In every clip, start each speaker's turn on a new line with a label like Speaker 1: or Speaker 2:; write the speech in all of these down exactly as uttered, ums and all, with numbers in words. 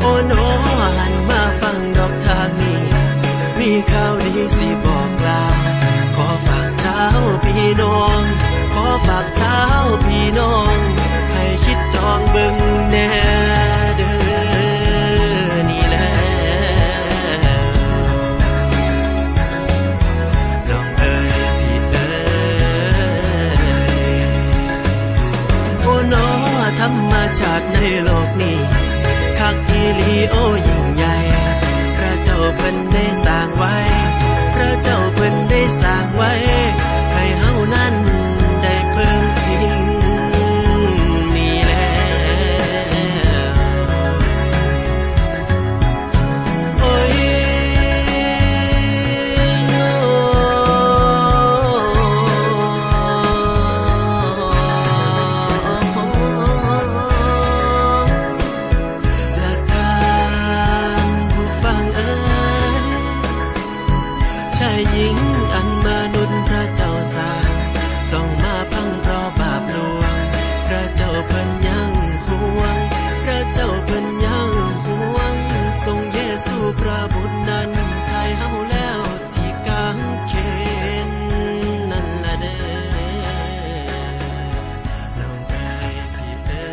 Speaker 1: อ้โนหันมาฟังดอกทางนี้มีข่าวดีสิบอกลาขอฝากเช้าพี่น้องขอฝากเช้าพี่น้องให้คิดจองเบิ่งแน่เด้อนี่แหละน้องเอ๋ยพี่เอ๋ยโอ้โนธรรมชาติในโลกนี้คักอีหลีโอ้ยิ่งใหญ่พระเจ้าเพิ่นได้สร้างไว้พระเจ้าเพิ่นได้สร้างไว้ให้เฮานั้นได้เพิ่งพิงนี่แหละโอ้ยและท่านผู้ฟังเอ๋ยชายหญิงอันมนุษย์พระเจ้าสร้างต้องมาพังเพราะบาปลวงพระเจ้าเพิ่นยังห่วงพระเจ้าเพิ่นยังห่วงทรงเยซูพระบุตรนั้นไถ่เฮาแล้วที่กางเขนนั่นล่ะเด้อน้องเอ๋ยพี่เอ๋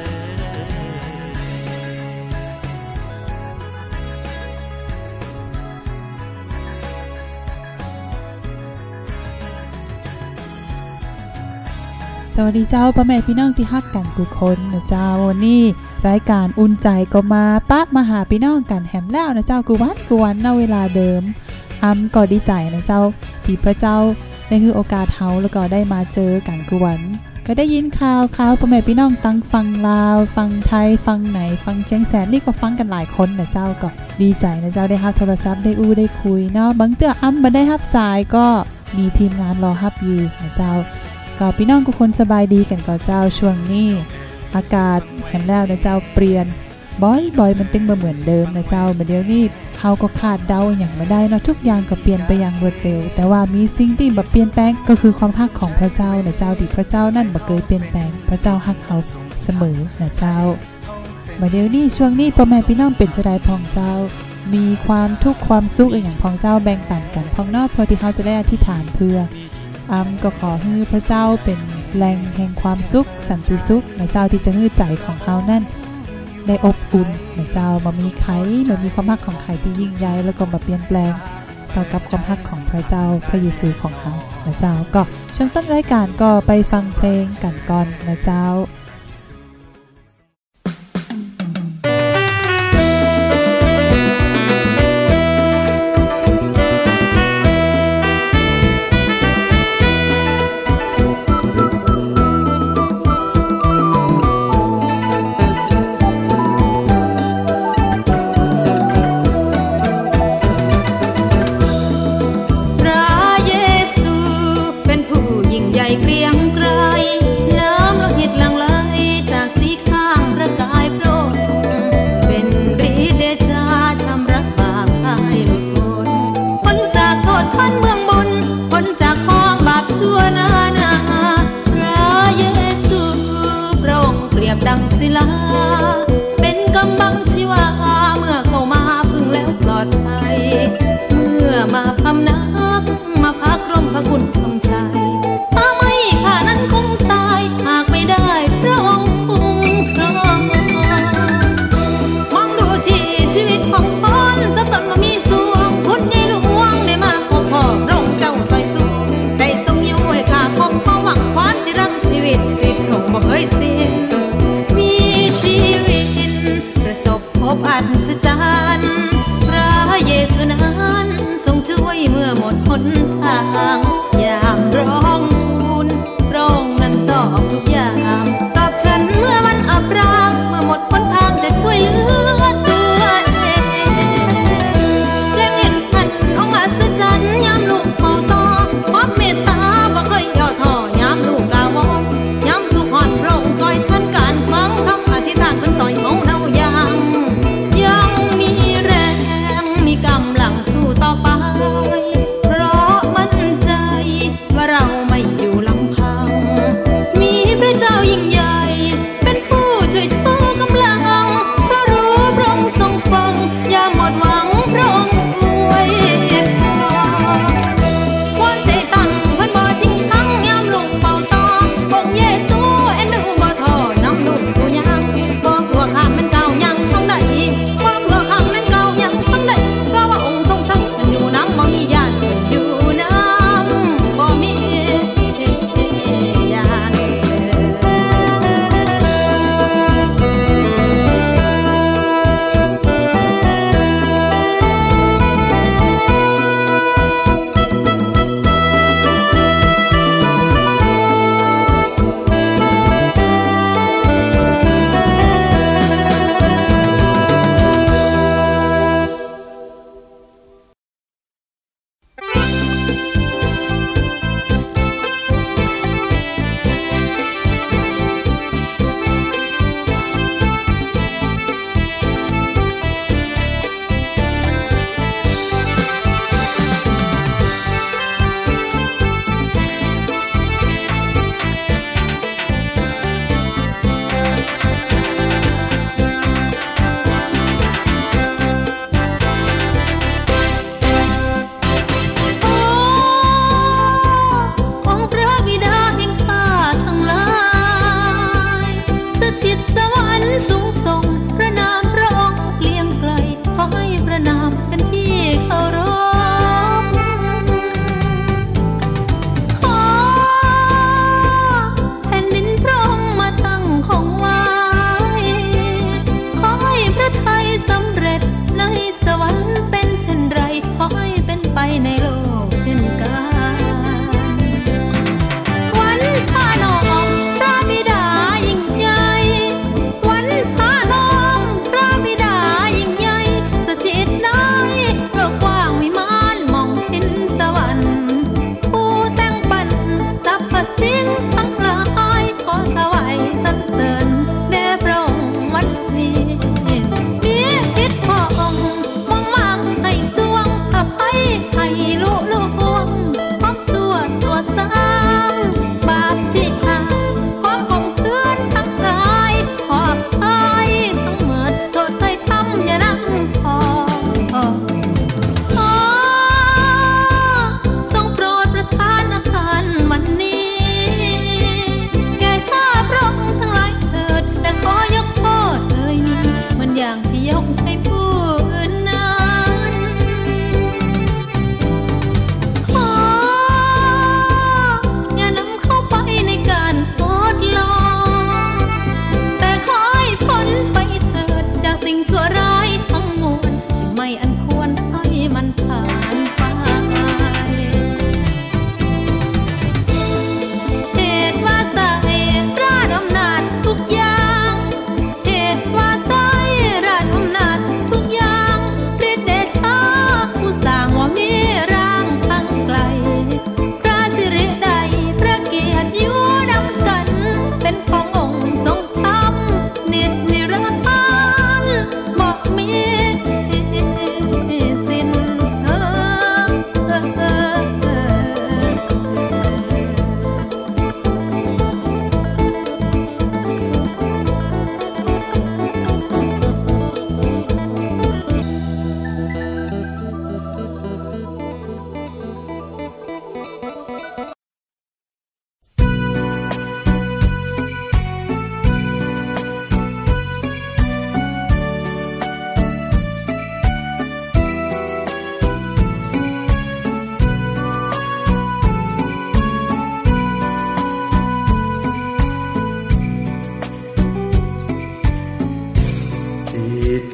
Speaker 1: ย
Speaker 2: สวัสดีเจ้าพ่อแม่พี่น้องที่ฮักกันทุกคนนะเจ้าวันนี้รายการอุ่นใจก็มาปะมาหาพี่น้องกันแหมแล้วนะเจ้ากูวันกูวันณเวลาเดิมอ้ำก็ดีใจนะเจ้าที่พระเจ้าได้ให้โอกาสเฮาแล้วก็ได้มาเจอกันกูวันก็ได้ยินข่าวข่าวพ่อแม่พี่น้องตั้งฟังลาวฟังไทยฟังไหนฟังเชียงแสนนี่ก็ฟังกันหลายคนนะเจ้าก็ดีใจนะเจ้าได้รับโทรศัพท์ได้อู้ได้คุยเนาะบางเตื้ออ้ำบ่ได้รับสายก็มีทีมงานรอรับอยู่นะเจ้าก็พี่น้องทุกคนสบายดีกันก่อนเจ้าช่วงนี้อากาศแห้งแล้วนะเจ้าเปลี่ยนบ่อยๆมันตึงมาเหมือนเดิมนะเจ้าเดี๋ยวนี้เฮาก็คาดเดาอย่างไม่ได้เนาะทุกอย่างก็เปลี่ยนไปอย่างรวดเร็วแต่ว่ามีสิ่งที่บ่เปลี่ยนแปลงก็คือความฮักของพระเจ้านะเจ้าที่พระเจ้านั่นบ่เคยเปลี่ยนแปลงพระเจ้าฮักเฮาเสมอนะเจ้าเดี๋ยวนี้ช่วงนี้พ่อแม่พี่น้องเป็นจะได้พองเจ้ามีความทุกข์ความสุขอย่างพองเจ้าแบ่งปันกันพองนอกพอที่เฮาจะได้อธิษฐานเพื่ออ้ำก็ขอให้พระเจ้าเป็นแหล่งแห่งความสุขสันติสุขในเจ้าที่จะให้ใจของเฮานั่นได้อบอุ่นในเจ้าบ่มีไขบ่มีความรักของใครที่ยิ่งใหญ่แล้วก็บ่เปลี่ยนแปลงต่อกับความรักของพระเจ้าพระเยซูของเฮานะเจ้าก็ช่วงต้นรายการก็ไปฟังเพลงกันก่อนนะเจ้า
Speaker 3: ยาม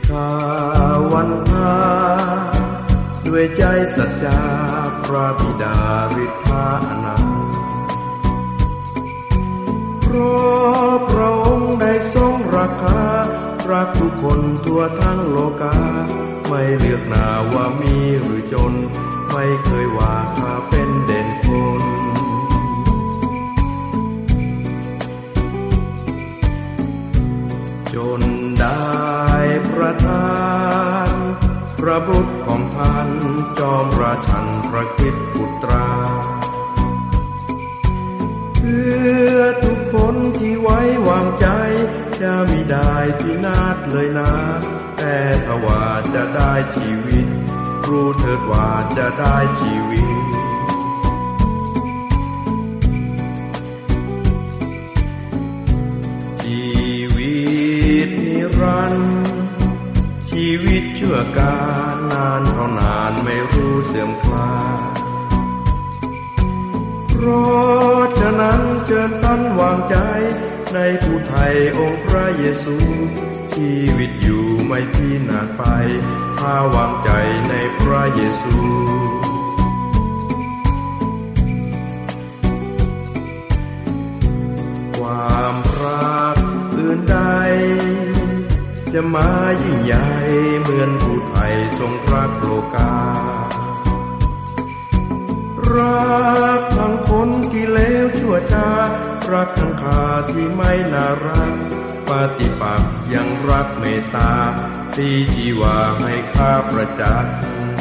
Speaker 3: ทาวันทาด้วยใจสัจจาพระบิดาฤทธาอนันต์เพราะพระองค์ได้ทรงราคารักทุกคนทั่วทั้งโลกาไม่เลือกหน้าว่ามีหรือจนไม่เคยว่าข้าเป็นเด่นคนจนได้ประทานพระบุตรของท่านจอมราชันพระคริสต์ปุตราเพื่อทุกคนที่ไว้วางใจจะมิได้พินาศเลยนะแต่ถ้าว่าจะได้ชีวิตรู้เถิดว่าจะได้ชีวิตชีวิตนิรันดร์ชีวิตชั่วกาลนานเท่านานไม่รู้เสื่อมคลายเพราะฉะนั้นเชิญท่านวางใจในผู้ไถ่องค์พระเยซูชีวิตอยู่ไม่พินาศไปถ้าวางใจในพระเยซูความรักอื่นใดจะมายิ่งใหญ่เหมือนผู้ไถ่ทรงรักโลการักทั้งคนที่เลวชั่วช้ารักทั้งข้าที่ไม่น่ารักปฏิปักษ์ยังรักเมตตาที่ชีวาให้ข้าประจักษ์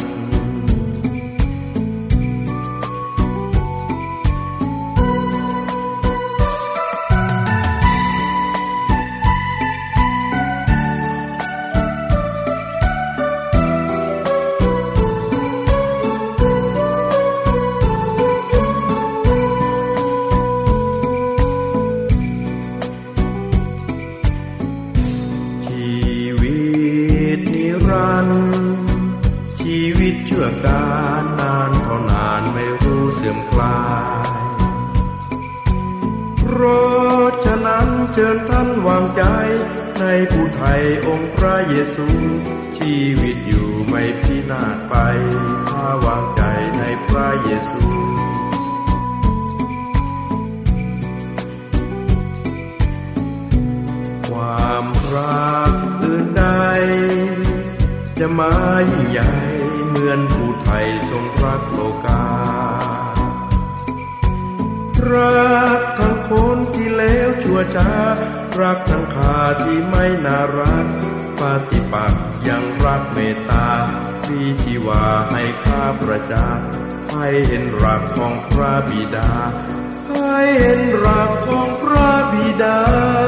Speaker 3: การนานเท่านานไม่รู้เสื่อมคลายเพราะฉะนั้นเชิญท่านวางใจในผู้ไถ่องค์พระเยซูชีวิตอยู่ไม่พินาศไปถ้าวางใจในพระเยซูความรักอื่นใดจะมายิ่งใหญ่เหมือนผู้ไถ่ทรงรักโลการักทั้งคนที่เลวชั่วช้ารักทั้งข้าที่ไม่น่ารักปฏิปักษ์ยังรักเมตตาที่ชีวาให้ข้าประจักษ์ให้เห็นรักของพระบิดาให้เห็นรักของพระบิดา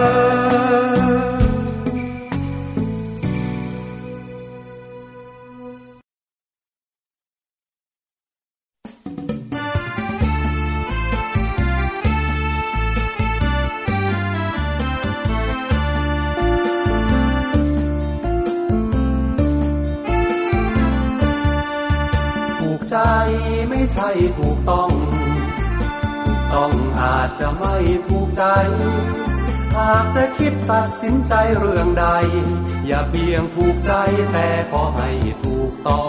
Speaker 4: ใจไม่ใช่ถูกต้องถูกต้องอาจจะไม่ถูกใจหากจะคิดตัดสินใจเรื่องใดอย่าเพียงถูกใจแต่ขอให้ถูกต้อง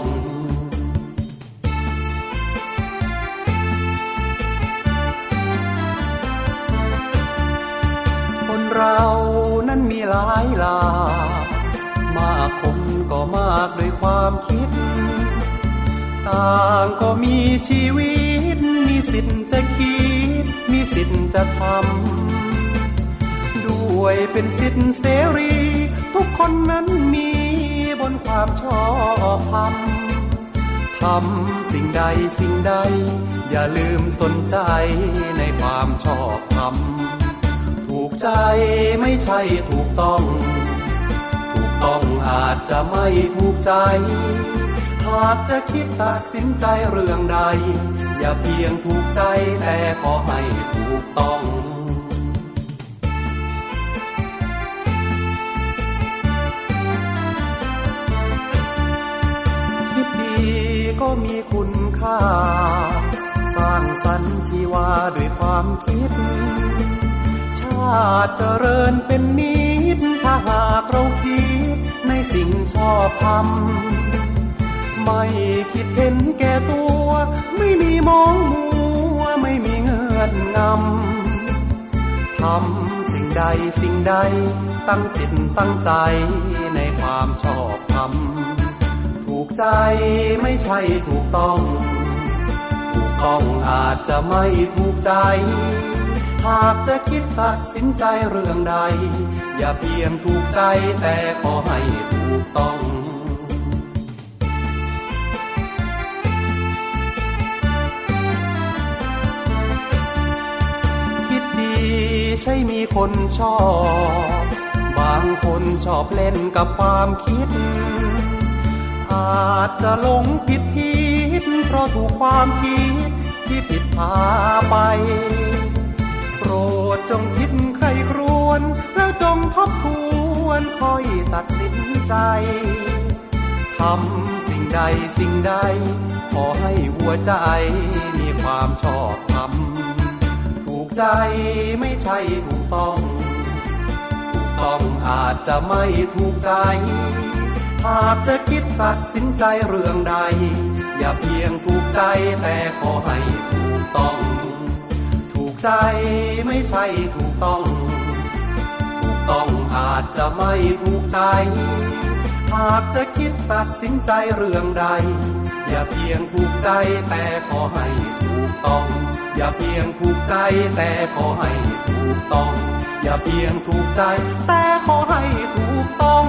Speaker 4: คนเรานั้นมีหลายหลากมากคนก็มากด้วยความคิดต่างก็มีชีวิตมีสิทธิ์จะคิดมีสิทธิ์จะทำด้วยเป็นสิทธิ์เสรีทุกคนนั้นมีบนความชอบธรรมทำสิ่งใดสิ่งใดอย่าลืมสนใจในความชอบธรรมถูกใจไม่ใช่ถูกต้องถูกต้องอาจจะไม่ถูกใจหากจะคิดตัดสินใจเรื่องใดอย่าเพียงถูกใจแต่ขอให้ถูกต้องคิดดีก็มีคุณค่าสร้างสรรค์ชีวาด้วยความคิดชาติเจริญเป็นนิดถ้าหากเราคิดในสิ่งชอบธรรมไม่คิดเห็นแก่ตัวไม่มีมองมัวไม่มีเงื่อนงำทำสิ่งใดสิ่งใดตั้งจิตตั้งใจในความชอบธรรมถูกใจไม่ใช่ถูกต้องถูกต้องอาจจะไม่ถูกใจหากจะคิดตัดสินใจเรื่องใดอย่าเพียงถูกใจแต่ขอให้ถูกต้องคิดดีใช่มีคนชอบบางคนชอบเล่นกับความคิดอาจจะหลงผิดคิดเพราะถูกความคิดที่ผิดพาไปโปรดจงคิดใคร่ครวญแล้วจงทบทวนค่อยตัดสินใจทำสิ่งใดสิ่งใดขอให้หัวใจมีความชอบธรรมถูกใจไม่ใช่ถูกต้องถูกต้องอาจจะไม่ถูกใจหากจะคิดตัดสินใจเรื่องใดอย่าเพียงถูกใจแต่ขอให้ถูกต้องถูกใจไม่ใช่ถูกต้องถูกต้องอาจจะไม่ถูกใจหากจะคิดตัดสินใจเรื่องใดอย่าเพียงถูกใจแต่ขอให้ถูกต้องอย่าเพียงถูกใจแต่ขอให้ถูกต้องอย่าเพียงถูกใจแต่ขอให้ถูกต้อง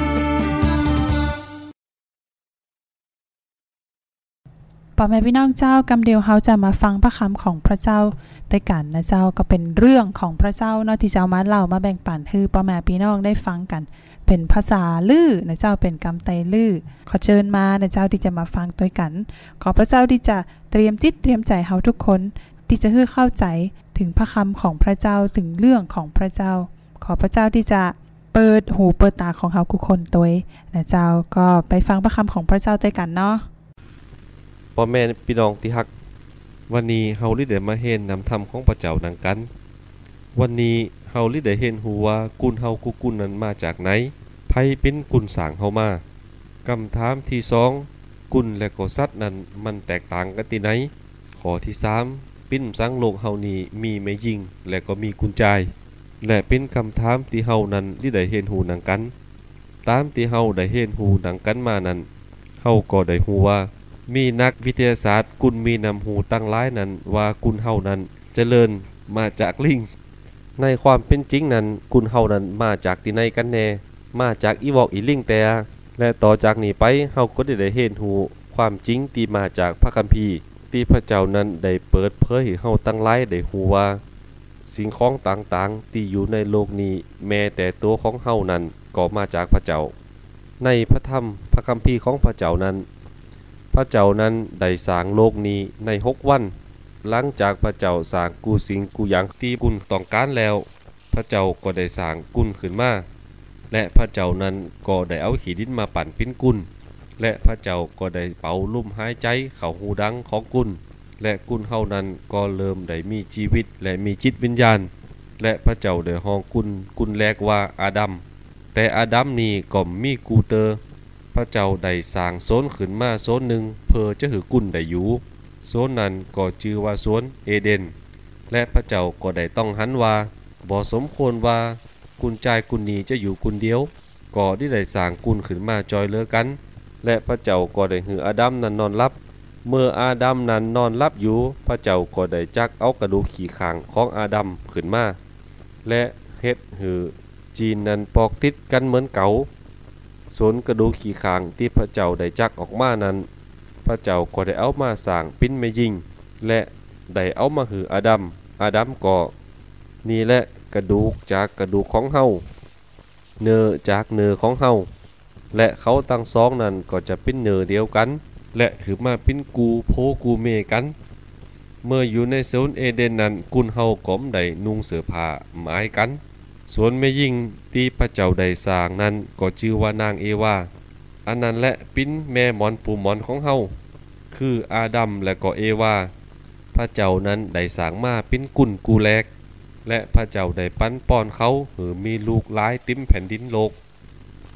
Speaker 2: พ่อแม่พี่น้องเจ้ากำเดียวเฮาจะมาฟังพระคำของพระเจ้าด้วยกันนะเจ้าก็เป็นเรื่องของพระเจ้าเนาะที่เจ้ามาเล่ามาแบ่งปันให้พ่อแม่พี่น้องได้ฟังกันเป็นภาษาลือนะเจ้าเป็นกำไตลือขอเชิญมานะเจ้าที่จะมาฟังด้วยกันขอพระเจ้าที่จะเตรียมจิตเตรียมใจเฮาทุกคนที่จะให้เข้าใจถึงพระคำของพระเจ้าถึงเรื่องของพระเจ้าขอพระเจ้าที่จะเปิดหูเปิดตาของเฮาทุกคนตัวนะเจ้าก็ไปฟังพระคำของพระเจ้าด้วยกันเนาะ
Speaker 5: พ่อแม่พี่น้องที่ฮักวันนี้เฮาลิได้มาเห็นนำธรรมของพระเจ้าดังกันวันนี้เฮาลิได้เห็นฮู้ว่ากุลเฮากุกุลนั้นมาจากไหนไผเป็นกุลสร้างเฮามาคำถามที่สองกุลและก็สัตว์นั้นมันแตกต่างกันที่ไหนข้อที่สามปิ้นสังโลกเฮานี้มีแม่หญิงและก็มีกุญแจและเป็นคำถามที่เฮานั้นลิได้เห็นฮู้ดังกันตามที่เฮาได้เห็นฮู้ดังกันมานั้นเฮาก็ได้ฮู้ว่ามีนักวิทยาศาสตร์กุลมีนำหูตั้งหลายนั้นว่ากุลเฮานั้นเจริญมาจากลิงในความเป็นจริงนั้นกุลเฮานั้นมาจากที่ไหนกันแน่มาจากอีวอกอีลิงแต่และต่อจากนี้ไปเฮาก็ได้ได้เห็นหูความจริงที่มาจากพระคัมภีร์ที่พระเจ้านั้นได้เปิดเผยให้เฮาตั้งหลายได้ฮู้ว่าสิ่งของต่างๆที่อยู่ในโลกนี้แม้แต่ตัวของเฮานั้นก็มาจากพระเจ้าในพระธรรมพระคัมภีร์ของพระเจ้านั้นพระเจ้านั้นได้สร้างโลกนี้ในหกวันหลังจากพระเจ้าสร้างกูสิ่งกูอย่างที่กุลต้องการแล้วพระเจ้าก็ได้สร้างกุลขึ้นมาและพระเจ้านั้นก็ได้เอาขี้ดินมาปั่นเป็นกุลและพระเจ้าก็ได้เป่าลมหายใจเข้าหูดังของกุลและกุลเฮานั้นก็เริ่มได้มีชีวิตและมีจิตวิญญาณและพระเจ้าได้ฮ้องกุลกุลแรกว่าอาดัมแต่อาดัมนี้ก็มีกูเตอร์พระเจ้าได้สร้างโซนขึ้นมาโซนหนึ่งเพื่อจะหือกุลได้อยู่โซนนั้นก็ชื่อว่าสวนเอเดนและพระเจ้าก็ได้ต้องหันว่าบ่สมควรว่ากุลชายกุลนี้จะอยู่กุลเดียวก็ได้สร้างกุลขึ้นมาจอยเลือกันและพระเจ้าก็ได้หืออาดัมนั้นนอนหลับเมื่ออาดัมนั้นนอนหลับอยู่พระเจ้าก็ได้จักเอากระดูกขี้ข้างของอาดัมขึ้นมาและเฮ็ดหือจีนนั้นปอกติดกันเหมือนเก่าส่วนกระดูกขี้ข้างที่พระเจ้าได้จักออกมานั้นพระเจ้าก็ได้เอามาสร้างปิ้นแม่หญิงและได้เอามาหืออาดัมอาดัมก็นี่แหละกระดูกจากกระดูกของเฮาเนื้อจากเนื้อของเฮาและเขาทั้งสองนั้นก็จะเป็นเนื้อเดียวกันและคือมาเป็นกูโพกูเมกันเมื่ออยู่ในโซนเอเดนนั้นกุลเฮาก็ได้นุ่งเสื้อผ้าหมายกันส่วนแม่หญิงที่พระเจ้าได้สร้างนั้นก็ชื่อว่านางเอวาอันนั้นแหละปิ้นแม่หมอนปูหมอนของเฮาคืออาดัมและก็เอวาพระเจ้านั้นได้สร้างมาเป็นกุลกูแลกและพระเจ้าได้ปั้นป้อนเขาหรือมีลูกหลายติ้มแผ่นดินโลก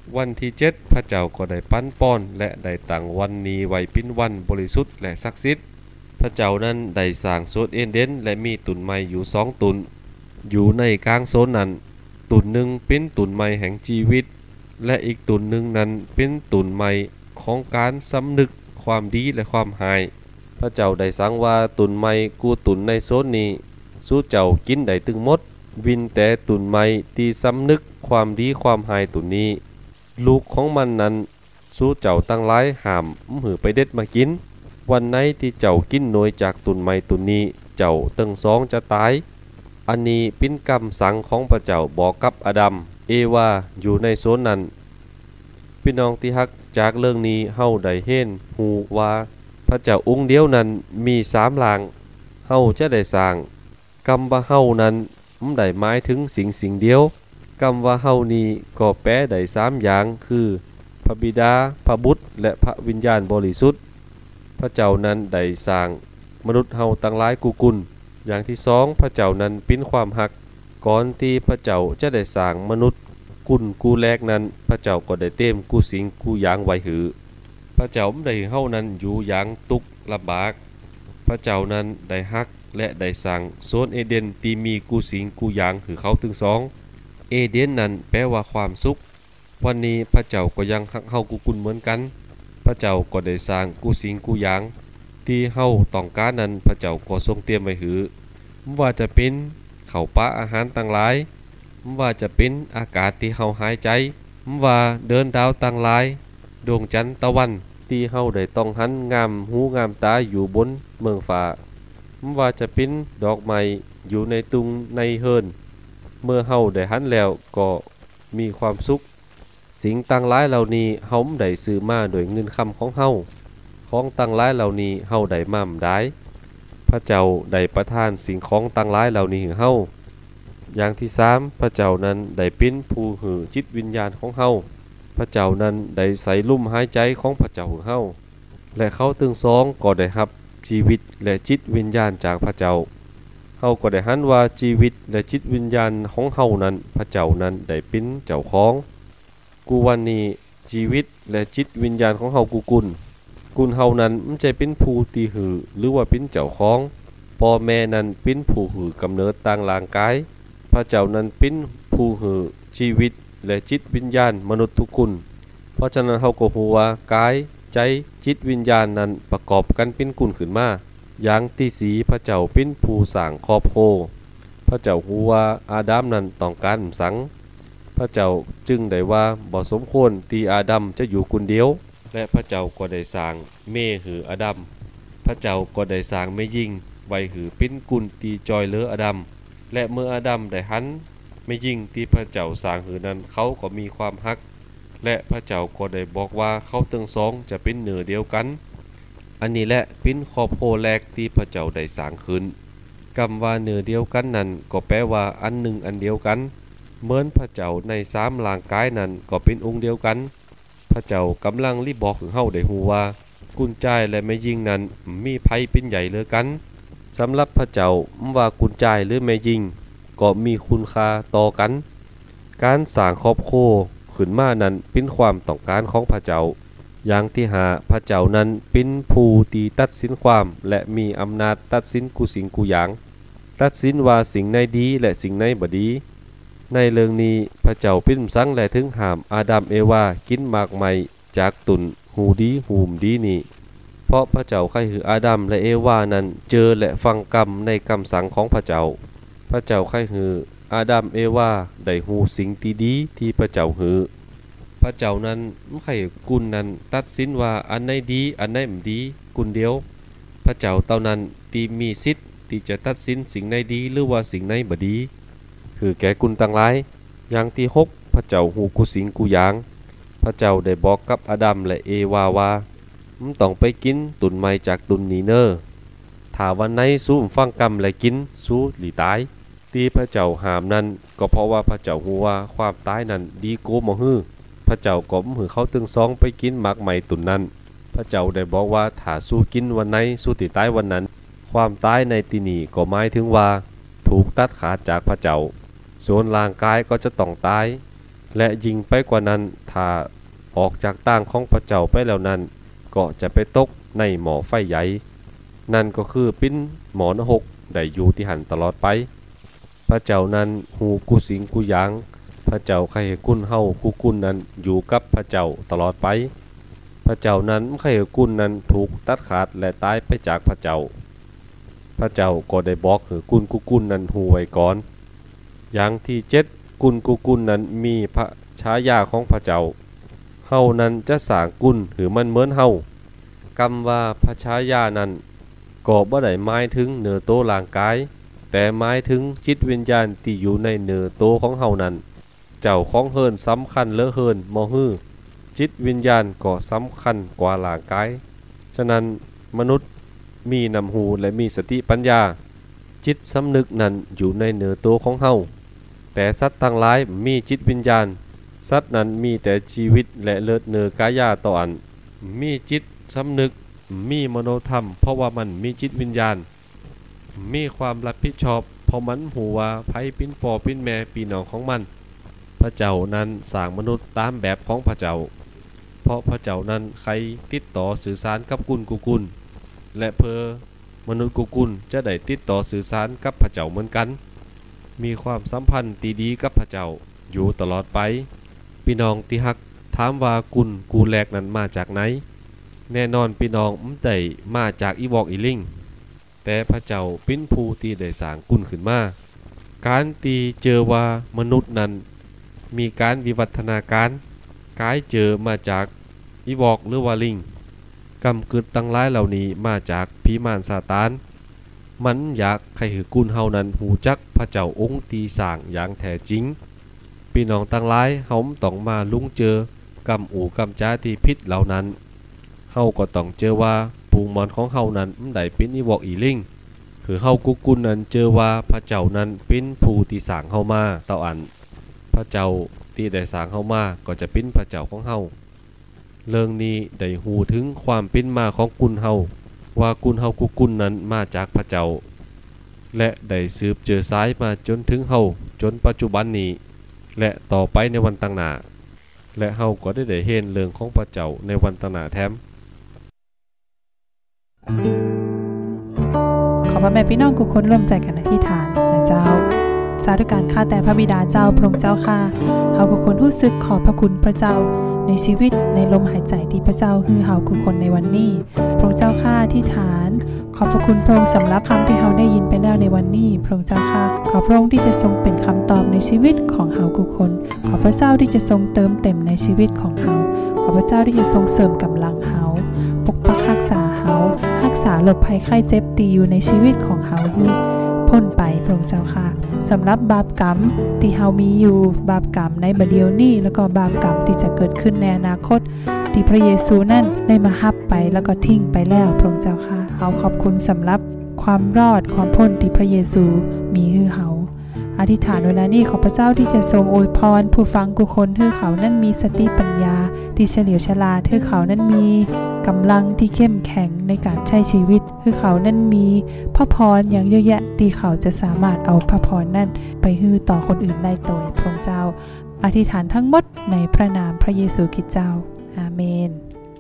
Speaker 5: วันที่เจ็ดพระเจ้าก็ได้ปั้นป้อนและได้ตั้งวันนี้ไว้เป็นวันบริสุทธิ์และศักดิ์สิทธิ์พระเจ้านั้นได้สร้างโซนเอเดนและมีตุ่นไม้อยู่สองตุ่นอยู่ในกลางโซนนั้นตุ่นหนึ่งเป็นตุ่นไม้แห่งชีวิตและอีกตุ่นหนึ่งนั้นเป็นตุ่นไม้ของการสำนึกความดีและความหายพระเจ้าได้สั่งว่าตุ่นไม้กูตุ่นในโซนนี้สู้เจ้ากินได้ตึงหมดวินแต่ตุ่นไม้ที่สำนึกความดีความหายตุ่นนี้ลูกของมันนั้นสู้เจ้าตั้งหลายห้ามหือไปเด็ดมากินวันไหนที่เจ้ากินหน่วยจากตุ่นไม้ตุ่นนี้เจ้าตึงสองจะตายอันนี้เป็นคำสั่งของพระเจ้าบอกกับอาดัมเอวาอยู่ในโซนนั้นพี่น้องที่ฮักจากเรื่องนี้เฮาได้เห็นฮู้ว่าพระเจ้าองค์เดียวนั้นมีสามหลังเฮาจะได้สร้างคำว่าเฮานั้นมันได้หมายถึงสิ่งสิ่งเดียวคำว่าเฮานี้ก็แปลได้สามอย่างคือพระบิดาพระบุตรและพระวิญญาณบริสุทธิ์พระเจ้านั้นได้สร้างมนุษย์เฮาตั้งหลายกูกุลอย่างที่สองพระเจ้านั้นเป็นความหักก่อนที่พระเจ้าจะได้สร้างมนุษย์กุลกูแรกนั้นพระเจ้าก็ได้เต็มกูสิงกูยางไว้หือพระเจ้าได้เฮานั้นอยู่อย่างทุกข์ลำบากพระเจ้านั้นได้ฮักและได้สร้างโซนเอเดนที่มีกูสิงกูยางหือเขาถึงสองเอเดนนั้นแปลว่าความสุขวันนี้พระเจ้าก็ยังฮักเฮากูกุลเหมือนกันพระเจ้าก็ได้สร้างกูสิงกูยางที่เฮาต้องการนั้นพระเจ้าก็ทรงเตรียมไว้หือไม่ว่าจะเป็นข้าวปลาอาหารต่างหลายไม่ว่าจะเป็นอากาศที่เฮาหายใจไม่ว่าเดินดาวต่างหลายดวงจันทร์ตะวันที่เฮาได้ต้องหันงามหูงามตาอยู่บนเมืองฟ้าไม่ว่าจะเป็นดอกไม้อยู่ในตุงในเฮิรนเมื่อเฮาได้หันแล้วก็มีความสุขสิ่งต่างหลายเหล่านี้เฮาได้ซื้อมาโดยเงินคำของเฮาของต่างหลายเหล่านี้เฮาได้มั่มได้พระเจ้าได้ประทานสิ่งของต่างหลายเหล่านี้ให้เฮาอย่างที่สามพระเจ้านั้นได้เป็นผู้หือจิตวิญญาณของเฮาพระเจ้านั้นได้ใส่ลุ่มหายใจของพระเจ้าของเฮาและเขาตึงสองก็ได้รับชีวิตและจิตวิญญาณจากพระเจ้าเฮาก็ได้หันว่าชีวิตและจิตวิญญาณของเฮานั้นพระเจ้านั้นได้เป็นเจ้าของกูวันนี้ชีวิตและจิตวิญญาณของเฮากูกุลกุลเฮานั้นมันจะเป็นผู้ตีหือหรือว่าเป็นเจ้าของพ่อแม่นั้นเป็นผู้หือกำเนิดต่างร่างกายพระเจ้านั้นเป็นผู้หือชีวิตและจิตวิญญาณมนุษย์ทุกคนเพราะฉะนั้นเฮาก็ฮู้ว่ากายใจจิตวิญญาณนั้นประกอบกันเป็นกุลขึ้นมาอย่างที่สีพระเจ้าเป็นผู้สร้างครอบครัวพระเจ้าฮู้ว่าอาดัมนั้นต้องการสังพระเจ้าจึงได้ว่าบ่สมควรที่อาดัมจะอยู่คนเดียวและพระเจ้าก็ได้สร้างเมหืออาดัมพระเจ้าก็ได้สร้างแม่หญิงไว้หือเป็นกุลที่จอยเหลืออาดัมและเมื่ออาดัมได้หันแม่หญิงที่พระเจ้าสร้างหือนั้นเขาก็มีความฮักและพระเจ้าก็ได้บอกว่าเขาทั้งสองจะเป็นเนื้อเดียวกันอันนี้แหละเป็นครอบครัวแรกที่พระเจ้าได้สร้างขึ้นคำว่าเนื้อเดียวกันนั้นก็แปลว่าอันหนึ่งอันเดียวกันเหมือนพระเจ้าในสามร่างกายนั้นก็เป็นองค์เดียวกันพระเจ้ากำลังรีบบอกถึงเฮาได้ฮู้ว่ากุญแจและแม่หญิงนั้นมีไผเป็นใหญ่เหลือกันสำหรับพระเจ้าว่ากุญแจหรือแม่หญิงก็มีคุณค่าต่อกันการสร้างครอบครัวขึ้นมานั้นเป็นความต้องการของพระเจ้าอย่างที่หาพระเจ้านั้นเป็นผู้ที่ตัดสินความและมีอำนาจตัดสินกูสิ่งกูอย่างตัดสินว่าสิ่งใดดีและสิ่งใดบ่ดีในเรื่องนี้พระเจ้าเป็นสั่งและถึงห้ามอาดัมเอวากินหมากไม้จากตุนหูดีหูมดีนี่เพราะพระเจ้าใครคืออาดัมและเอวานั้นเจอและฟังกรรมในคำสั่งของพระเจ้าพระเจ้าใครคืออาดัมเอวาได้หูสิ่งที่ดีที่พระเจ้าหือพระเจ้านั้นไม่ใครกุลนั้นตัดสินว่าอันไหนดีอันไหนไม่ดีกุลเดียวพระเจ้าเท่านั้นที่มีสิทธิ์ที่จะตัดสินสิ่งไหนดีหรือว่าสิ่งไหนบ่ดีคือแก่กุลต่างหลายอย่างที่หกพระเจ้าหูกูสิงกูยางพระเจ้าได้บอกกับอาดัมและเอวาว่ามึงต้องไปกินตุนไม้จากตุนนีเนอร์ถ้าวันไหนสู้ฟังกรรมและกินสู้หลีตายที่พระเจ้าห้ามนั้นก็เพราะว่าพระเจ้าฮู้ว่าความตายนั้นดีโกบ่ฮื้อพระเจ้าก็บ่ฮือเขาตึงสองไปกินหมากไม้ตุนนั้นพระเจ้าได้บอกว่าถ้าสู้กินวันไหนสู้ติตายวันนั้นความตายในที่นี้ก็หมายถึงว่าถูกตัดขาดจากพระเจ้าส่วนร่างกายก็จะต้องตายและยิ่งไปกว่านั้นถ้าออกจากต่างของพระเจ้าไปแล้วนั้นก็จะไปตกในหมอไฟใหญ่นั่นก็คือปิ้นหมอนรกได้อยู่ที่หันตลอดไปพระเจ้านั้นหูกูสิงกูหยางพระเจ้าใครกุนเฮากูกุนนั้นอยู่กับพระเจ้าตลอดไปพระเจ้านั้นใครกุนนั้นถูกตัดขาดและตายไปจากพระเจ้าพระเจ้าก็ได้บอกให้กุนกูกุนนั้นหูไว้ก่อนอย่างที่เจ็ดกุนกูกุนนั้นมีพระฉายาของพระเจ้าเฮานั้นจะสร้างกุนหรือมันเหมือนเฮากำว่าพระฉายานั้นก็บ่ได้หมายถึงเนื้อโตร่างกายแต่หมายถึงจิตวิญญาณที่อยู่ในเนื้อโตของเฮานั้นเจ้าของเฮินสำคัญเลอะเฮินบ่ฮื้อจิตวิญญาณก็สำคัญกว่าร่างกายฉะนั้นมนุษย์มีน้ำหูและมีสติปัญญาจิตสำนึกนั้นอยู่ในเนื้อโตของเฮาแต่สัตว์ทั้งหลายมีจิตวิญญาณสัตว์นั้นมีแต่ชีวิตและเลิศเนื้อกายาต่ออันมีจิตสำนึกมีมโนธรรมเพราะว่ามันมีจิตวิญญาณมีความรับผิดชอบเพราะมันหูว่าไผปิ้นพ่อปิ้นแม่พี่น้องของมันพระเจ้านั้นสร้างมนุษย์ตามแบบของพระเจ้าเพราะพระเจ้านั้นใครติดต่อสื่อสารกับกุนกุกุนและเพอมนุษย์กุกุนจะได้ติดต่อสื่อสารกับพระเจ้าเหมือนกันมีความสัมพันธ์ที่ดีกับพระเจ้าอยู่ตลอดไปพี่น้องที่ฮักถามว่ากุนกูแลกนั้นมาจากไหนแน่นอนพี่น้องมได้มาจากอีวอกอีลิงแต่พระเจ้าปิ้นผู้ที่ได้สร้างกุนขึ้นมาการตีเจอว่ามนุษย์นั้นมีการวิวัฒนาการกายเจอมาจากอีวอกหรือว่าลิงกำกึดตั้งหลายเหล่านี้มาจากผีมารซาตานมันอยากให้หือกุนเฮานั้นหูจักพระเจ้าองค์ตีสร้างอย่างแท้จริงพี่น้องตั้งหลายเฮาต้องมาลุงเจอกำอู่กำจ้าที่พิษเหล่านั้นเฮาก็ต้องเจอว่าปูมอนของเฮานั้นมันได้เป็นอีวอกอีลิงคือเฮากุกุนนั้นเจอว่าพระเจ้านั้นเป็นผู้ที่สร้างเฮามาเต่าอันพระเจ้าที่ได้สร้างเฮามาก็จะเป็นพระเจ้าของเฮาเรื่องนี้ได้หูถึงความเป็นมาของกุนเฮาว่ากุนเฮากุกุนนั้นมาจากพระเจ้าและได้สืบเจอสายมาจนถึงเฮาจนปัจจุบันนี้และต่อไปในวันต่างหน้าและเฮาก็ได้ได้เห็นเรื่องของพระเจ้าในวันต่างหน้าแถม
Speaker 2: ขอพระแม่พี่น้องทุกคนร่วมใจกันอธิษฐานนะเจ้าสาธุการข้าแต่พระบิดาเจ้าพระองค์เจ้าข้าเฮาทุกคนรู้สึกขอบพระคุณพระเจ้าในชีวิตในลมหายใจที่พระเจ้าฮือเฮาทุกคนในวันนี้พระองค์เจ้าข้าอธิษฐานขอบพระคุณพระองค์สำหรับคำที่เฮาได้ยินไปแล้วในวันนี้พระองค์เจ้าข้าขอพระองค์ที่จะทรงเป็นคำตอบในชีวิตของเฮาทุกคนขอพระเจ้าที่จะทรงเติมเต็มในชีวิตของเฮาขอพระเจ้าที่จะทรงเสริมกำลังเฮาปกปักรักษาเฮารักษาโรคภัยไข้เจ็บตีอยู่ในชีวิตของเฮาให้พ้นไปพระองค์เจ้าค่ะสำหรับบาปกรรมที่เฮามีอยู่บาปกรรมในบัดเดี๋ยวนี้แล้วก็บาปกรรมที่จะเกิดขึ้นในอนาคตที่พระเยซูนั้นได้มารับไปแล้วก็ทิ้งไปแล้วพระองค์เจ้าค่ะเฮาขอบคุณสำหรับความรอดความพ้นที่พระเยซูมีให้เฮาอธิษฐานเวลานี้ขอพระเจ้าที่จะทรงอวยพรผู้ฟังทุกคนให้เขานั้นมีสติปัญญาที่เฉลียวฉลาดให้เขานั้นมีกำลังที่เข้มแข็งในการใช้ชีวิตให้เขานั้นมีพระพรอย่างเยอะแยะที่เขาจะสามารถเอาพระพรนั้นไปให้ต่อคนอื่นได้โดยพระองค์เจ้าอธิษฐานทั้งหมดในพระนามพระเยซูคริสต์เจ้าอาเมน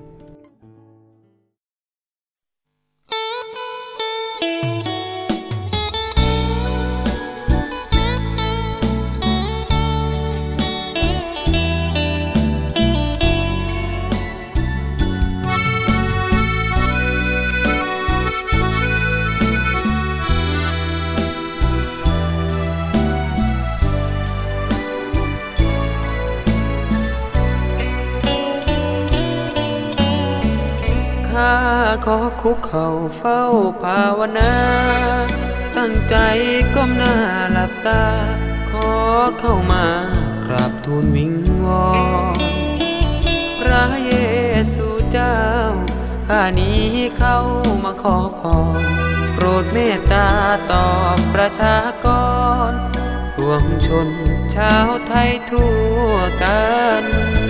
Speaker 1: ขอคุกเข่าเฝ้าภาวนาตั้งใจก้มหน้าหลับตาขอเข้ามากราบทูลวิงวอนพระเยซูเจ้าข้านี้เข้ามาขอพรโปรดเมตตาตอบประชากรปวงชนชาวไทยทั่วกัน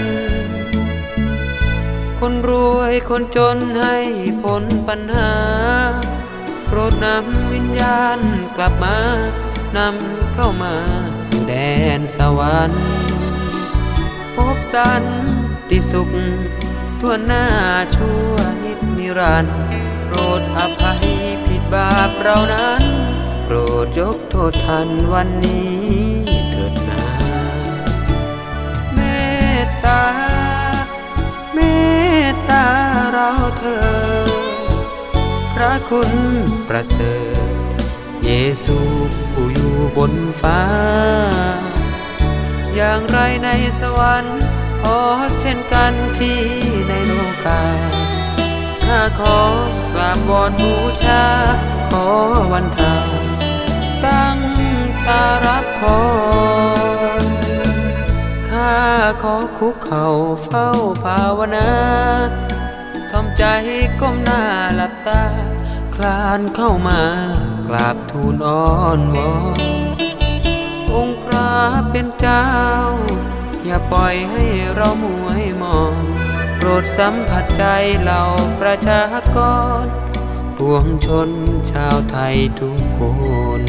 Speaker 1: คนรวยคนจนให้พ้นปัญหาโปรดนำวิญญาณกลับมานำเข้ามาสู่แดนสวรรค์
Speaker 6: พบสันติสุขทั่วหน้าชั่วนิจนิรันดร์โปรดอภัยผิดบาปเรานั้นโปรดยกโทษทันวันนี้เถิดนาเมตตาเมตตาเราเถิดพระคุณประเสริฐเยซูผู้อยู่บนฟ้าอย่างไรในสวรรค์ขอเช่นกันที่ในโลกาข้าขอกราบวอนบูชาขอวันทาตั้งตารับพรข้าขอคุกเข่าเฝ้าภาวนาทำใจก้มหน้าหลับตาคลานเข้ามากราบทูลอ้อนวอนองค์พระเป็นเจ้าอย่าปล่อยให้เราหมัวหมองโปรดสัมผัสใจเราประชากรปวงชนชาวไทยทุกคน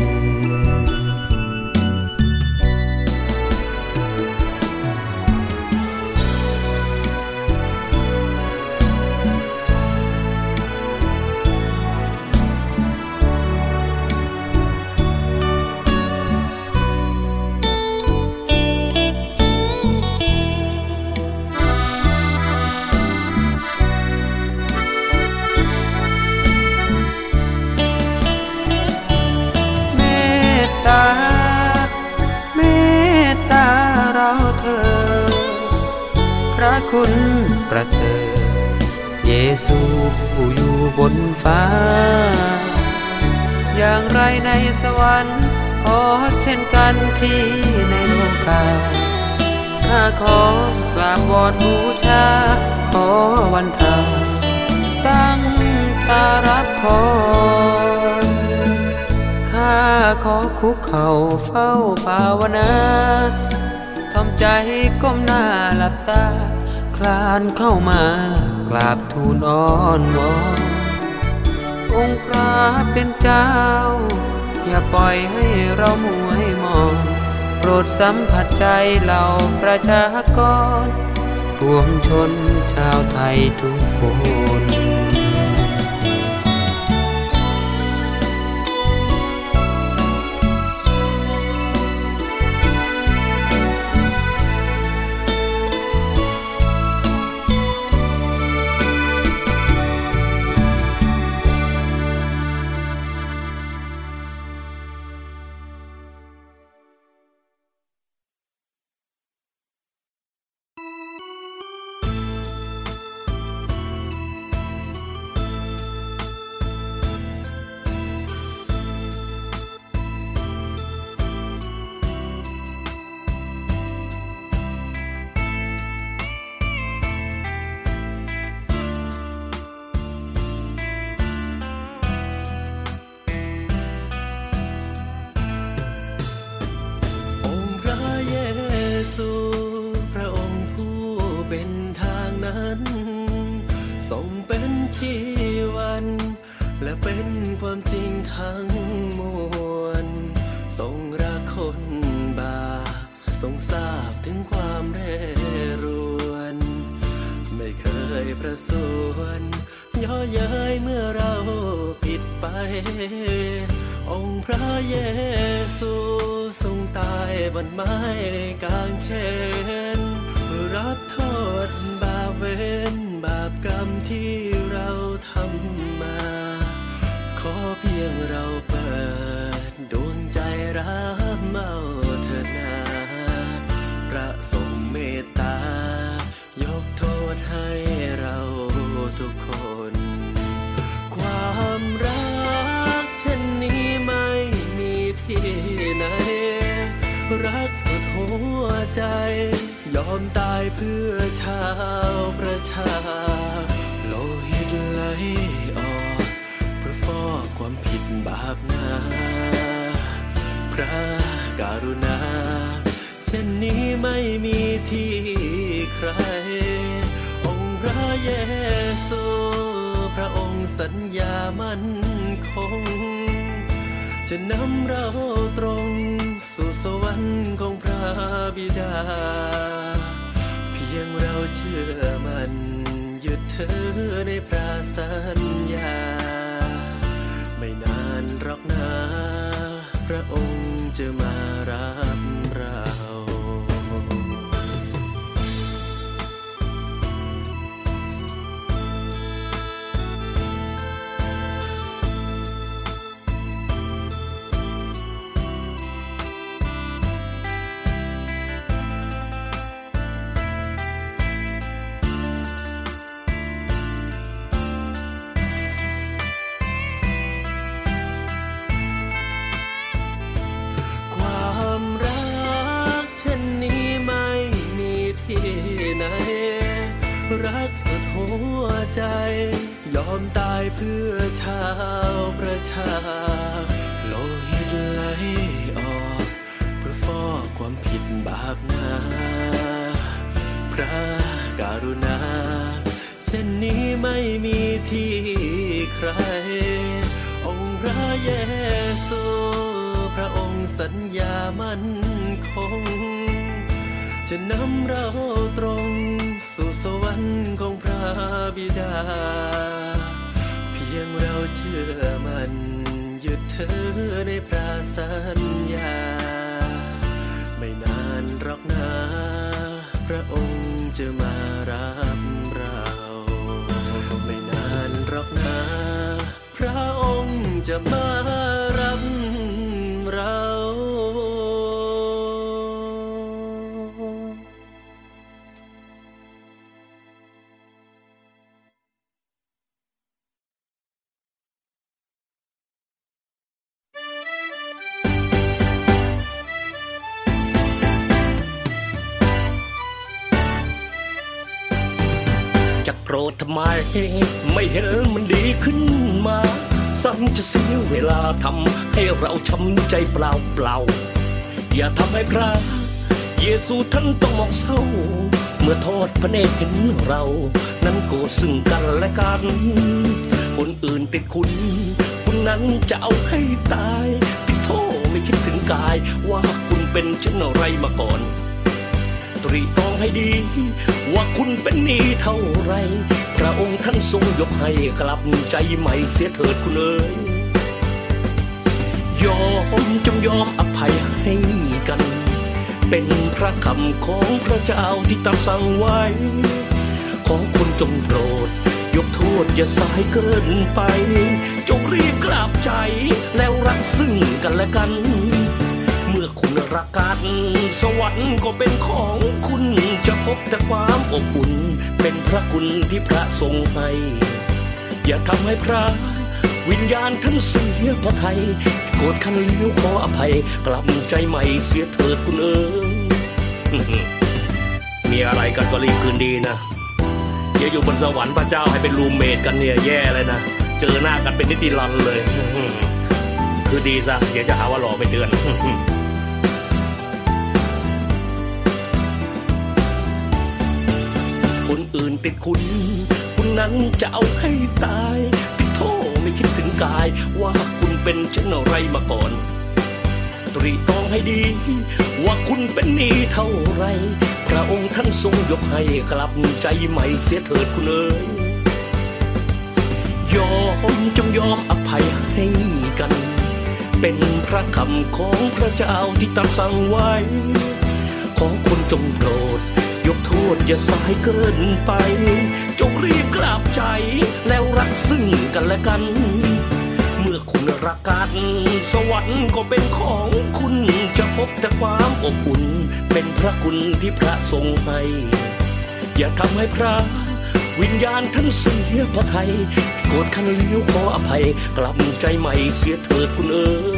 Speaker 6: คุณประเสริฐเยซูผู้อยู่บนฟ้าอย่างไรในสวรรค์ขอเช่นกันที่ในโลกาข้าขอกราบวอนบูชาขอวันทาตั้งตารับพรข้าขอคุกเข่าเฝ้าภาวนาทำใจก้มหน้าหลับตาคลานเข้ามากราบทูลอ้อนวอนองค์พระเป็นเจ้าอย่าปล่อยให้เราหมัวหมองโปรดสัมผัสใจเราประชากรปวงชนชาวไทยทุกคนและเป็นความจริงทั้งมวลทรงรักคนบาปทรงทราบถึงความเร่รวนไม่เคยประสวนย่อเย้ยเมื่อเราผิดไปองค์พระเยซูทรงตายบนไม้กางเขนรับโทษบาปเวรบาปกรรมที่เราทำมาขอเพียงเราเปิดดวงใจรับเอาเถิดนาพระทรงเมตตายกโทษให้เราทุกคนความรักเช่นนี้ไม่มีที่ไหนรักสุดหัวใจยอมตายเพื่อชาวประชาโลหิตไหลออกเพื่อฟอกความผิดบาปนาพระกรุณาเช่นนี้ไม่มีที่ใครองค์พระเยซูพระองค์สัญญามั่นคงจะนำเราตรงสู่สวรรค์ของพระบิดาพียงเราเชื่อมันยึดถือในพระสัญญาไม่นานหรอกนะพระองค์จะมารับเรารักสุดหัวใจยอมตายเพื่อชาวประชาโลหิตไหลออกเพื่อฟอกความผิดบาปนาพระกรุณาเช่นนี้ไม่มีที่ใครองค์พระเยซูพระองค์สัญญามั่นคงจะนำเราตรงสู่สวรรค์ของพระบิดาเพียงเราเชื่อมันยึดถือในพระสัญญาไม่นานหรอกนะพระองค์จะมารับเราไม่นานหรอกนะพระองค์จะมารับเรา
Speaker 7: จะโกรธทำไมไม่เห็นมันดีขึ้นมาซ้ำจะเสียเวลาทำให้เราช้ำใจเปล่าเปล่าอย่าทำให้พระเยซูท่านต้องมองเศร้าเมื่อทอดพระเนตรเห็นเรานั้นโกรธซึ่งกันและกันคนอื่นติดคุณคุณนั้นจะเอาให้ตายติดโทษไม่คิดถึงกายว่าคุณเป็นเช่นไรมาก่อนตรีตองให้ดีว่าคุณเป็นหนี้เท่าไรพระองค์ท่านทรงยกให้กลับใจใหม่เสียเถิดคุณเอ๋ยยอมจงยอมอภัยให้กันเป็นพระคำของพระเจ้าที่ตรัสสั่งไว้ขอคุณจงโปรดยกโทษอย่าสายเกินไปจงรีบกราบใจแล้วรักซึ่งกันและกันเมื่อคุณรักกันสวรรค์ก็เป็นของคุณจะพบแต่ความอบอุ่นเป็นพระคุณที่พระทรงให้อย่าทำให้พระวิญญาณท่านเสียพระทัยโกรธคันเลี้ยวขออภัยกลับใจใหม่เสียเถิดคุณเอ๋ยมีอะไรกันก็รีบคืนดีนะอย่าอยู่บนสวรรค์พระเจ้าให้เป็นรูมเมทกันเนี่ยแย่เลยนะเจอหน้ากันเป็นนิติรันเลยคือดีซะเดี๋ยวจะหาว่าหลอกไปเตือนคนอื่นติดคุณคุณนั้นจะเอาให้ตายติดโทษไม่คิดถึงกายว่าคุณเป็นเช่นไรมาก่อนตรีตองให้ดีว่าคุณเป็นหนี้เท่าไรพระองค์ท่านทรงยกให้กลับใจใหม่เสียเถิดคุณเอ๋ยยอมจงยอมอภัยให้กันเป็นพระคำของพระเจ้าที่ตรัสสั่งไว้ขอคุณจงโปรดยกโทษอย่าสายเกินไปจงรีบกราบใจแล้วรักซึ่งกันและกันเมื่อคุณรักกันสวรรค์ก็เป็นของคุณจะพบแต่ความอบอุ่นเป็นพระคุณที่พระทรงให้อย่าทำให้พระวิญญาณท่านเสียพระทัยโกรธคันเลี้ยวขออภัยกลับใจใหม่เสียเถิดคุณเอ๋ย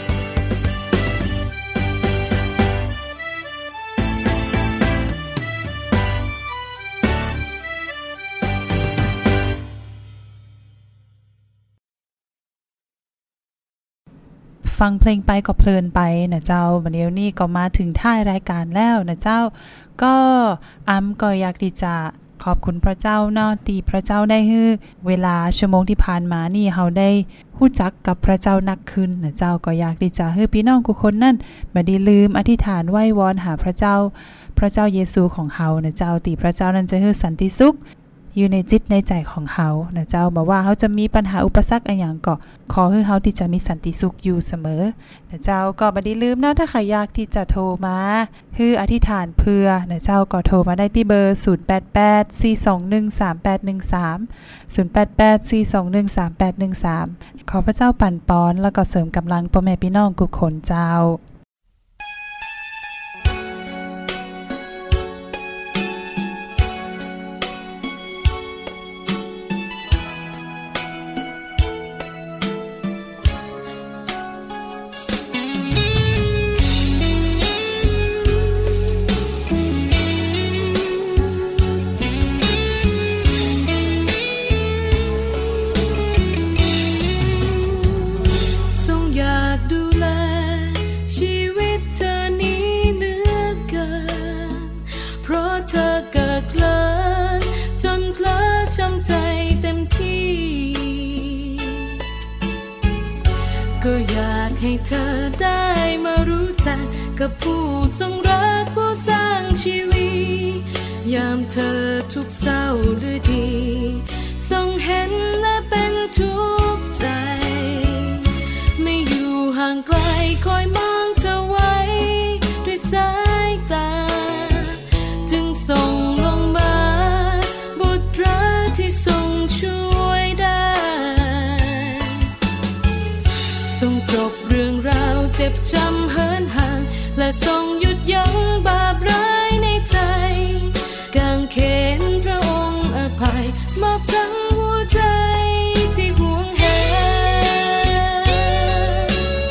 Speaker 2: ฟังเพลงไปก็เพลินไปนะเจ้าวันนี้นี่ก็มาถึงท้ายรายการแล้วนะเจ้าก็อ้ำก็อยากที่จะขอบคุณพระเจ้าเนาะที่พระเจ้าได้ให้เวลาชั่วโมงที่ผ่านมานี่เฮาได้รู้จักกับพระเจ้านักขึ้นนะเจ้าก็อยากที่จะให้พี่น้องทุกคนนั่นบ่ได้ลืมอธิษฐานไหว้วอนหาพระเจ้าพระเจ้าเยซูของเฮานะเจ้าที่พระเจ้านั้นจะให้สันติสุขอยู่ในจิตในใจของเฮานะเจ้าบ่ว่าเฮาจะมีปัญหาอุปสรรคอะไรอย่างก็ขอให้เฮาที่จะมีสันติสุขอยู่เสมอนะเจ้าก็บ่ได้ลืมนะถ้าใครอยากที่จะโทรมาคืออธิษฐานเพื่อนะเจ้าก็โทรมาได้ที่เบอร์ศูนย์ แปด แปด สี่ สอง หนึ่ง สาม แปด หนึ่ง สาม ศูนย์ แปด แปด สี่ สอง หนึ่ง สาม แปด หนึ่ง สามขอพระเจ้าปั่นป้อนแล้วก็เสริมกำลังพ่อแม่พี่น้องทุกคนเจ้า
Speaker 8: ก็อยากให้เธอได้มารู้จักกับผู้ทรงรักผู้สร้างชีวิตยามเธอทุกเศร้าหรือดีทรงเห็นและเป็นทุกข์ใจไม่อยู่ห่างไกลคอยมองเธอไว้ด้วยสายตาจึงส่งลงมาบุตรที่ทรงช่วยได้ทรงจบเรื่องราวเจ็บช้ำเหินห่างและทรงหยุดยั้งบาปร้ายในใจกางเขนพระองค์อภัยมอบทั้งหัวใจที่ห่วงแหน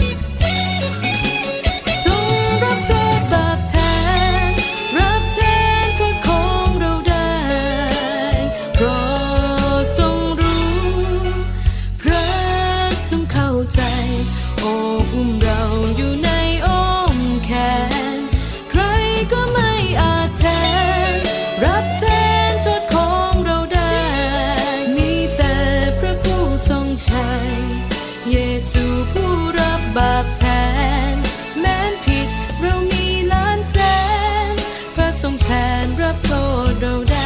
Speaker 8: ทรงรับโทษบาปแทนรับแทนโทษของเราได้เพราะทรงรู้พระทรงเข้าใจโอบอุ้มเราอยู่ในอ้อมแขนใครก็ไม่อาจแทนรับแทนโทษของเราได้มีแต่พระผู้ทรงชัยเยซูผู้รับบาปแทนแม้นผิดเรามีล้านแสนพระทรงแทนรับโทษเราได้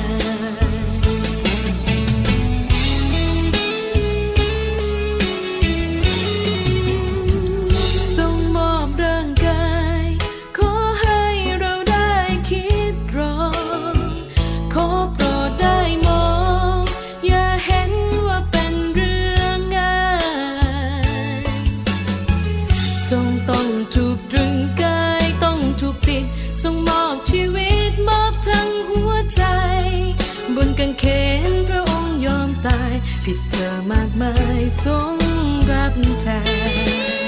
Speaker 8: กางเขนพระองค์ยอมตายผิดเธอมากมายทรงรับแทน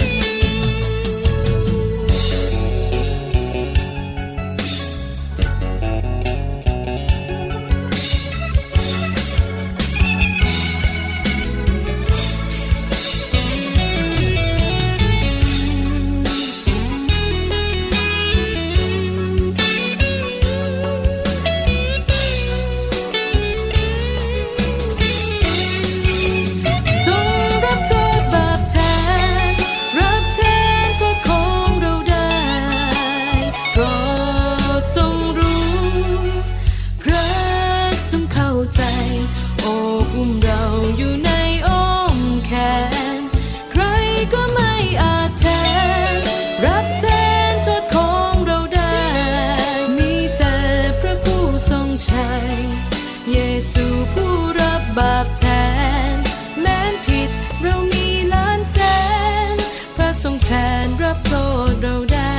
Speaker 8: เยซูผู้รับบาปแทนแม้นผิดเรามีล้านแสนพระทรงแทนรับโทษเราได้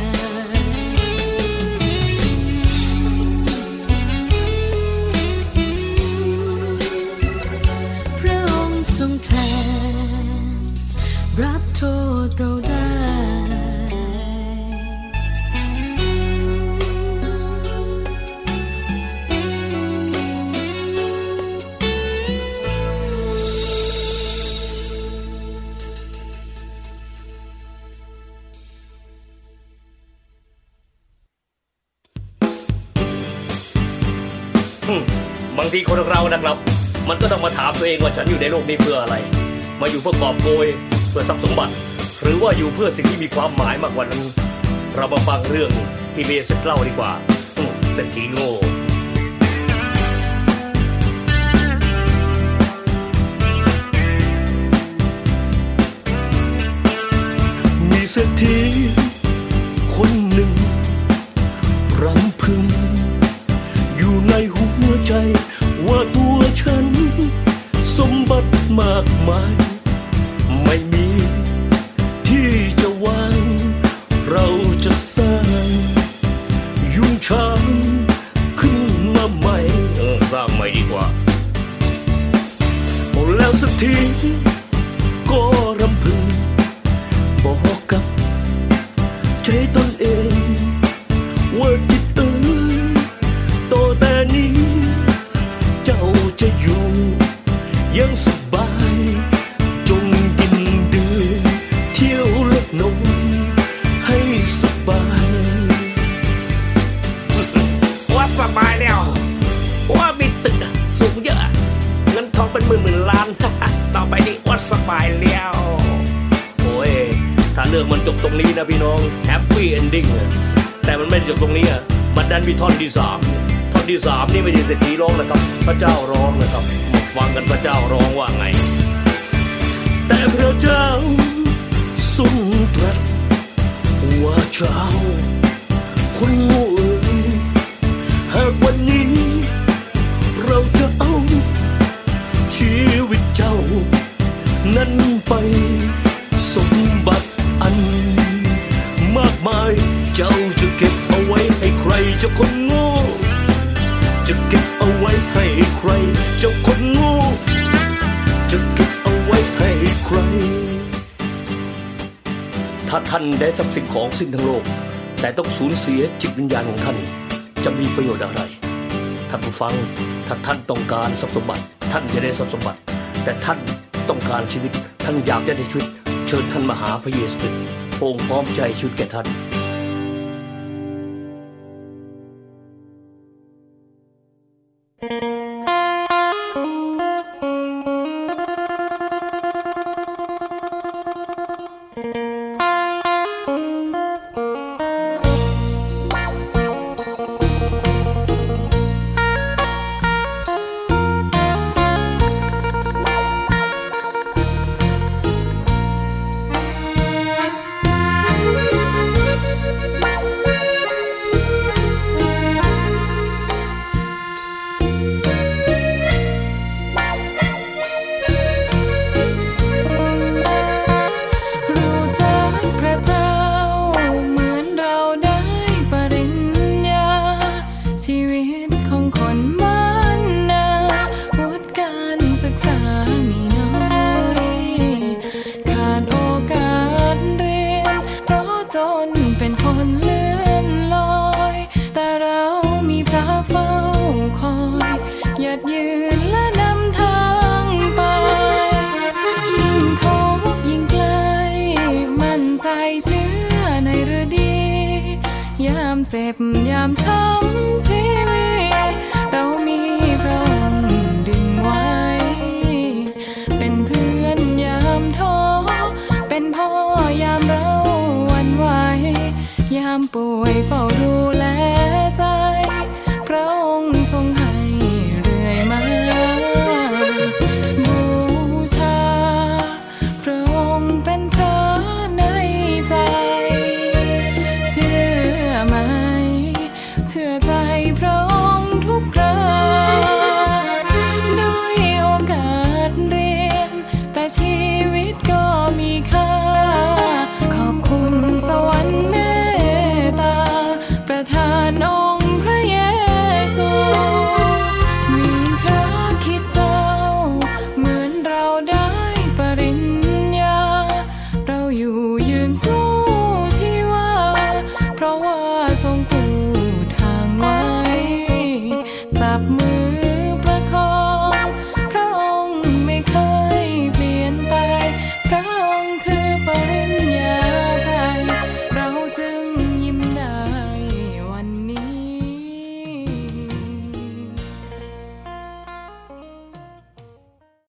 Speaker 8: พระองค์ทรงแทนรับโทษเราได้
Speaker 7: ทีคนเรานะครับมันก็ต้องมาถามตัวเองว่าฉันอยู่ในโลกนี้เพื่ออะไรมาอยู่เพื่อกอบโกยเพื่อทรัพย์สมบัติหรือว่าอยู่เพื่อสิ่งที่มีความหมายมากกว่านั้นเรามาฟังเรื่องที่เมย์เล่าดีกว่าเศรษฐีโง่มีเศรษฐีคนหนึ่งรำพึงอยู่ในหัวใจว่าตัวฉันสมบัติมากมายไม่มีที่จะวางเราจะสร้างยุ้งฉางขึ้นมาใหม่เออสร้างใหม่ดีกว่าแล้วสักทีก็รำพึงบอกกับใจตนเองว่าจิตเอ๋ยต่อแต่นี้เจ้าจะอยู่ยังสบายจงกินดื่มเที่ยวเล็กน้อยให้สบายว่าสบายแล้วว่ามีตึกสูงเยอะเงินทองเป็นหมื่นหมื่นล้านต่อไปนี้ว่าสบายแล้วโอ้ยถ้าเรื่องมันจบตรงนี้นะพี่น้องแฮปปี้เอนดิ้งแต่มันไม่จบตรงนี้อ่ะมันดันมีท่อนที่สามท่อนที่สามนี่ไม่ใช่เศรษฐีร้องนะครับพระเจ้าร้องนะครับมาฟังกันพระเจ้าร้องว่าไงแต่พระเจ้าทรงตรัสว่าเจ้าคนโง่หากวันนี้เราจะเอาชีวิตเจ้านั้นไปสมบัติอันมากมายเจ้าจะเก็บเอาไว้ให้ใครเจ้าคนโง่จะเก็บเอาไว้ให้ใครเจ้าคนโง่จะเก็บเอาไว้ให้ใครถ้าท่านได้ทรัพย์สินของสิ่งทั้งโลกแต่ต้องสูญเสียจิตวิญญาณของท่านจะมีประโยชน์อะไรท่านผู้ฟังถ้าท่านต้องการทรัพย์สมบัติท่านจะได้ทรัพย์สมบัติแต่ท่านต้องการชีวิตท่านอยากจะได้ชีวิตเชิญท่านมาหาพระเยซูคริสต์พระองค์พร้อมใจชีวิตแก่ท่านเจ็บยามช้ำชีวิตเรามีพระองค์ดึงไว้เป็นเพื่อนยามท้อเป็นพ่อยามเราหวั่นไหวยามป่วยเฝ้าดู